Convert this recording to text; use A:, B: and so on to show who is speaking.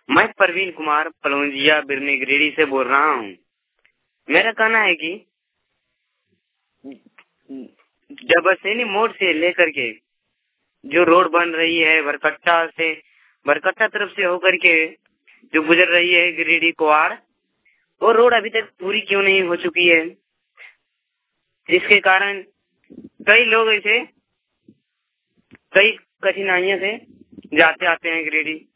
A: मैं परवीन कुमार पलौंजिया बिरनी गिरिडीह से बोल रहा हूँ। मेरा कहना है कि जबरसैनी मोड़ से लेकर के जो रोड बन रही है बरकट्टा तरफ से होकर के जो गुजर रही है गिरिडीह कुआर, वो रोड अभी तक पूरी क्यों नहीं हो चुकी है, जिसके कारण कई लोग ऐसे कई कठिनाइयों से जाते आते हैं गिरिडीह।